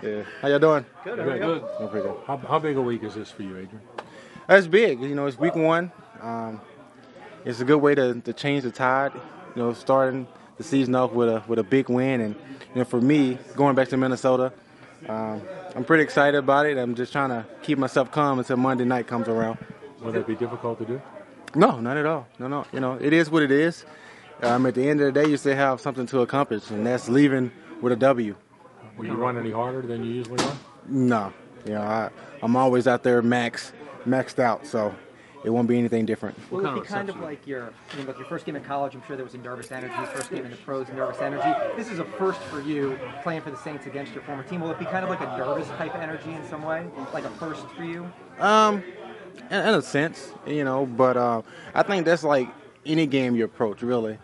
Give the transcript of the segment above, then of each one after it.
Yeah. How y'all doing? Good. Doing pretty good. How big a week is this for you, Adrian? That's big. It's week one. It's a good way to change the tide. Starting the season off with a big win, and for me, going back to Minnesota, I'm pretty excited about it. I'm just trying to keep myself calm until Monday night comes around. Will that be difficult to do? No, not at all. No. It is what it is. At the end of the day, you still have something to accomplish, and that's leaving with a W. Will you run any harder than you usually run? No. I'm always out there maxed out, so it won't be anything different. Will it be kind of like your first game in college? I'm sure there was a nervous energy. First game in the pros, nervous energy. This is a first for you, playing for the Saints against your former team. Will it be kind of like a nervous type of energy in some way, like a first for you? In a sense, but I think that's like any game you approach, really.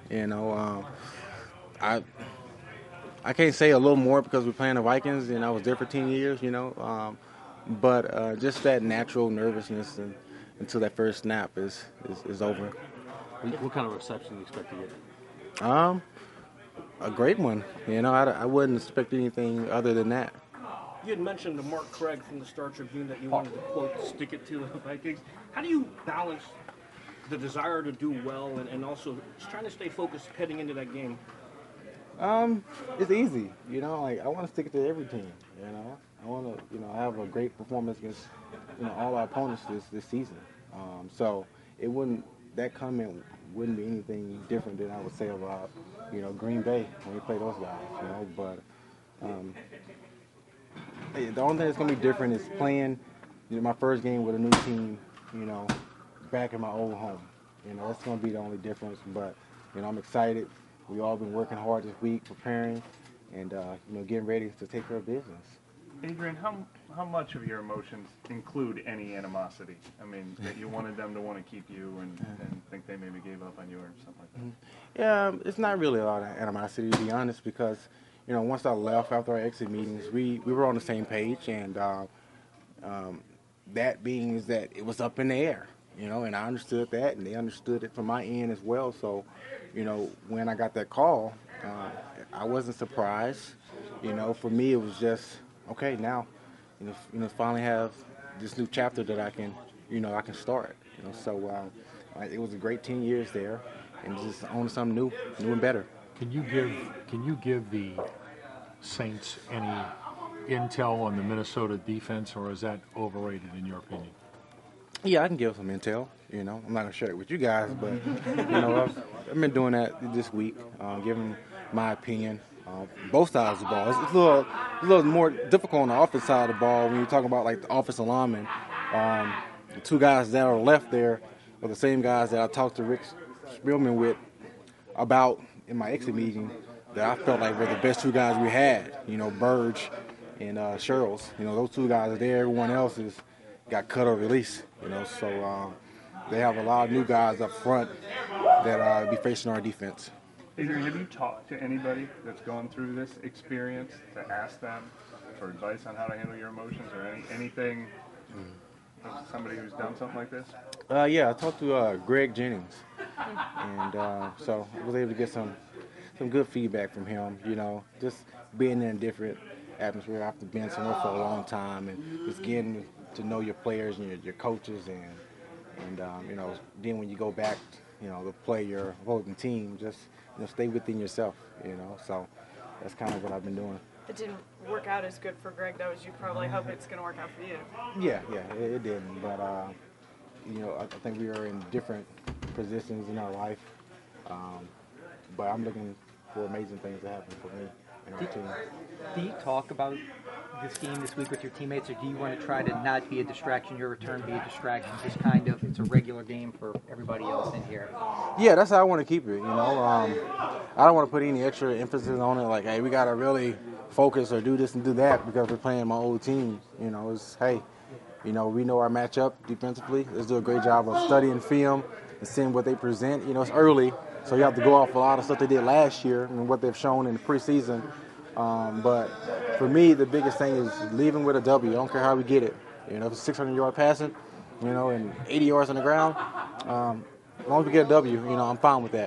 I can't say a little more because we're playing the Vikings, and I was there for 10 years, but just that natural nervousness until that first snap is over. What kind of reception do you expect to get? A great one. I wouldn't expect anything other than that. You had mentioned to Mark Craig from the Star Tribune that you wanted to, quote, stick it to the Vikings. How do you balance the desire to do well and also just trying to stay focused heading into that game? It's easy. I want to stick it to every team. I want to, have a great performance against, all our opponents this season. So that comment wouldn't be anything different than I would say about, Green Bay when we play those guys, but the only thing that's going to be different is playing, my first game with a new team, back in my old home. That's going to be the only difference. But, I'm excited. We all been working hard this week, preparing, and, getting ready to take care of business. Adrian, how much of your emotions include any animosity? I mean, that you wanted them to want to keep you and think they maybe gave up on you or something like that? Yeah, it's not really a lot of animosity, to be honest, because once I left after our exit meetings, we were on the same page, and that being is that it was up in the air, and I understood that, and they understood it from my end as well. So, when I got that call, I wasn't surprised. For me, it was just, okay, now, finally have this new chapter that I can start. So it was a great 10 years there, and just on to something new and better. Can you give the Saints any intel on the Minnesota defense, or is that overrated in your opinion? Yeah, I can give some intel. I'm not gonna share it with you guys, but I've been doing that this week, giving my opinion. Both sides of the ball. It's a little more difficult on the offensive side of the ball when you're talking about like the offensive linemen. The two guys that are left there are the same guys that I talked to Rick Spielman with about in my exit meeting that I felt like were the best two guys we had. Burge and Sherles. Those two guys are there. Everyone else got cut or released. So they have a lot of new guys up front that be facing our defense. Adrian, have you talked to anybody that's gone through this experience to ask them for advice on how to handle your emotions or anything? Somebody who's done something like this? Yeah, I talked to Greg Jennings, and so I was able to get some good feedback from him. Just being in a different atmosphere after being somewhere for a long time, and just getting to know your players and your coaches, and then when you go back, to play your opposing team, just stay within yourself. So that's kind of what I've been doing. It didn't work out as good for Greg, though, as you probably hope it's going to work out for you. Yeah, it didn't. But, I think we are in different positions in our life. But I'm looking for amazing things to happen for me and our team. Do you talk about this game this week with your teammates, or do you want to try to not be a distraction, your return be a distraction, just kind of it's a regular game for everybody else in here? Yeah, that's how I want to keep it, I don't want to put any extra emphasis on it, like, hey, we got to really focus or do this and do that because we're playing my old team. It's, hey, we know our matchup defensively. Let's do a great job of studying film and seeing what they present. It's early, so you have to go off a lot of stuff they did last year and what they've shown in the preseason. But for me, the biggest thing is leaving with a W. I don't care how we get it. If it's 600-yard passing, and 80 yards on the ground, as long as we get a W, I'm fine with that.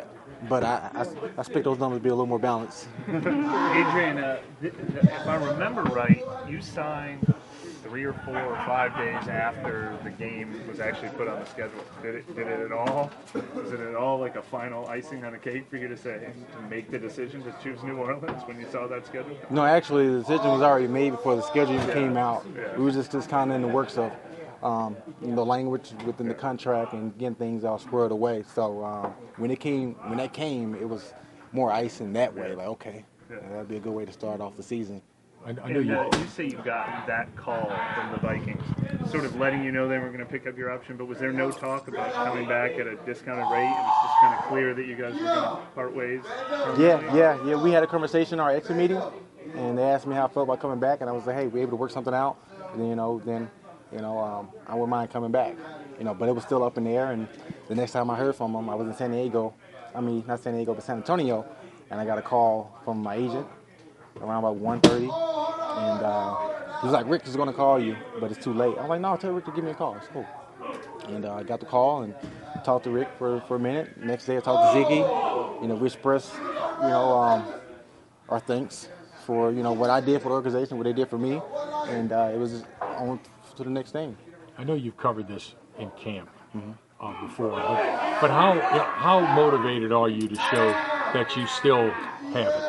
but I expect those numbers to be a little more balanced. Adrian, if I remember right, you signed 3 or 4 or 5 days after the game was actually put on the schedule. Did it at all? Was it at all like a final icing on the cake for you to make the decision to choose New Orleans when you saw that schedule? No, actually, the decision was already made before the schedule even came out. We were just kind of in the works of language within the contract and getting things all squared away. So when that came, it was more icing that way. Like, okay, that'd be a good way to start off the season. I know you. You say you got that call from the Vikings, sort of letting you know they were going to pick up your option, but was there no talk about coming back at a discounted rate? It was just kind of clear that you guys were going to part ways? Yeah. We had a conversation in our exit meeting, and they asked me how I felt about coming back, and I was like, hey, we're able to work something out. And, I wouldn't mind coming back. But it was still up in the air, and the next time I heard from them, I was in San Diego. Not San Diego, but San Antonio, and I got a call from my agent around about 1:30, and he was like, Rick is going to call you, but it's too late. I was like, no, tell Rick to give me a call. It's cool. And I got the call and talked to Rick for a minute. Next day I talked to Ziggy. We expressed, our thanks for, what I did for the organization, what they did for me, and it was on to the next thing. I know you've covered this in camp before, but how motivated are you to show that you still have it?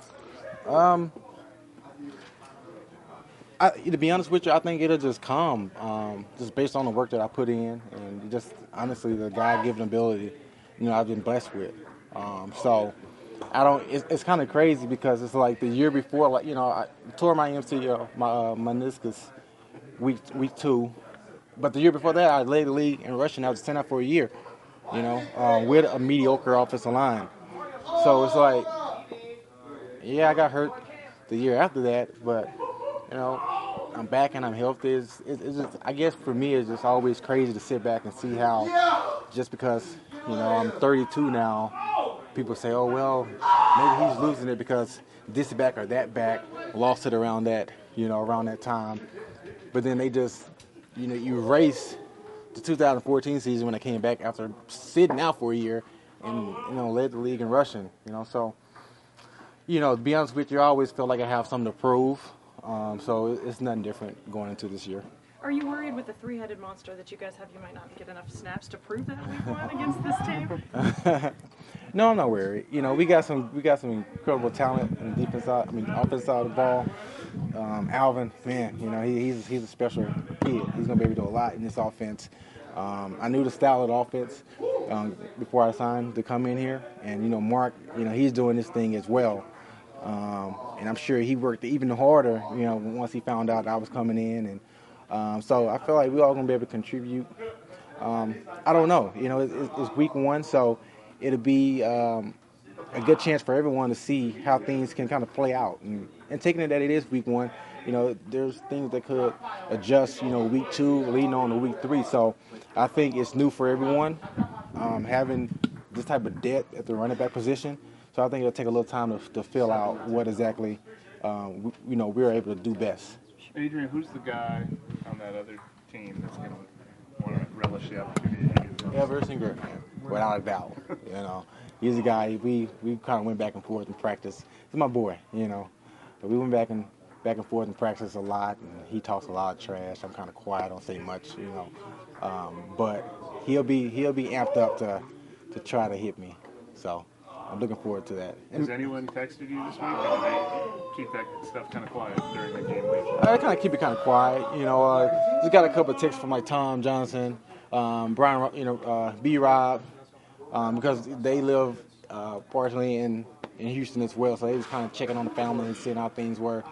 To be honest with you, I think it'll just come, just based on the work that I put in, and just honestly the God-given ability, I've been blessed with. So I don't. It's kind of crazy because it's like the year before, I tore my MCL, my meniscus, week 2, but the year before that I led the league in rushing. I was 10 out for a year, with a mediocre offensive line. So it's like, yeah, I got hurt the year after that, but I'm back and I'm healthy. It's just, I guess for me, it's just always crazy to sit back and see how, just because I'm 32 now, people say, oh well, maybe he's losing it because this back or that back lost it around that time. But then they just you erase the 2014 season when I came back after sitting out for a year and led the league in rushing. So. To be honest with you, I always feel like I have something to prove. So it's nothing different going into this year. Are you worried with the three-headed monster that you guys have, you might not get enough snaps to prove that week 1 against this team? No, I'm not worried. We got some incredible talent on the offense side of the ball. Alvin, man, he's a special kid. He's gonna be able to do a lot in this offense. I knew the style of the offense before I signed to come in here, and Mark, he's doing this thing as well. And I'm sure he worked even harder, once he found out I was coming in. And so I feel like we're all going to be able to contribute. I don't know. It's week 1, so it'll be a good chance for everyone to see how things can kind of play out. And taking it that it is week 1, there's things that could adjust, week 2 leading on to week 3. So I think it's new for everyone having this type of depth at the running back position. So I think it'll take a little time to fill out what exactly, we're able to do best. Adrian, who's the guy on that other team that's going to want to relish the opportunity? Everson Griffin, without a doubt. He's a guy we kind of went back and forth in practice. He's my boy, But we went back and forth in practice a lot, and he talks a lot of trash. I'm kind of quiet, I don't say much, But he'll be amped up to try to hit me. So I'm looking forward to that. Has anyone texted you this week? Or do they keep that stuff kind of quiet during the game week? I kind of keep it kind of quiet. Just got a couple of texts from like Tom Johnson, Brian, B-Rob, because they live partially in Houston as well. So they was kind of checking on the family and seeing how things were.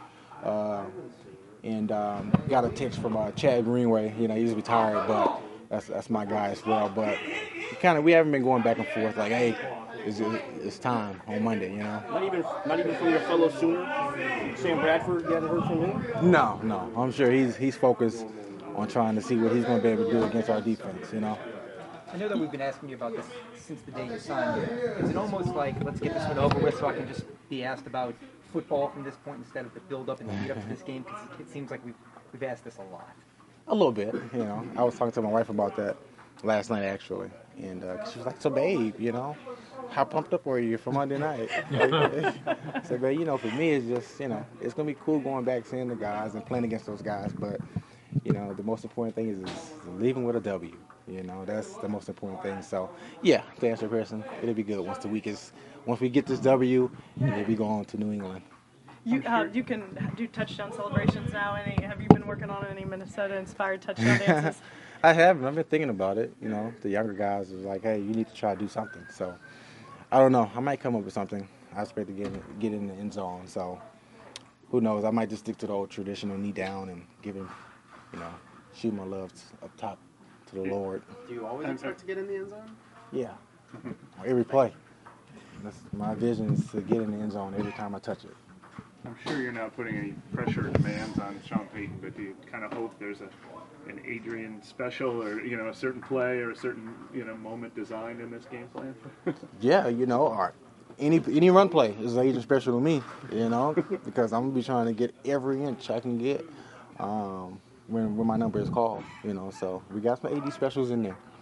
And got a text from Chad Greenway. He's retired, but that's my guy as well. But we haven't been going back and forth like, hey, it's time on Monday, Not even from your fellow Sooner, Sam Bradford. You haven't heard from him? No. I'm sure he's focused on trying to see what he's going to be able to do against our defense. I know that we've been asking you about this since the day you signed. Is it almost like, let's get this one over with so I can just be asked about football from this point instead of the build-up and lead up to this game? Because it seems like we've asked this a lot. A little bit, I was talking to my wife about that last night actually, and she was like, "So, babe, how pumped up were you for Monday night?" So, babe, for me, it's just, it's gonna be cool going back seeing the guys and playing against those guys, but the most important thing is leaving with a W. That's the most important thing. So, yeah, to answer your question, it'll be good once we get this W, and then we go on to New England. You can do touchdown celebrations now. Have you been working on any Minnesota-inspired touchdown dances? I haven't. I've been thinking about it. The younger guys was like, "Hey, you need to try to do something." So, I don't know. I might come up with something. I expect to get in the end zone. So, who knows? I might just stick to the old traditional knee down and give him, shoot my love up top to the Lord. Do you always expect to get in the end zone? Yeah. Every play. That's my vision is to get in the end zone every time I touch it. I'm sure you're not putting any pressure or demands on Sean Payton, but do you kind of hope there's an Adrian special or, a certain play or a certain, moment designed in this game plan? Yeah, any run play is an Adrian special to me, because I'm going to be trying to get every inch I can get when my number is called, so we got some AD specials in there.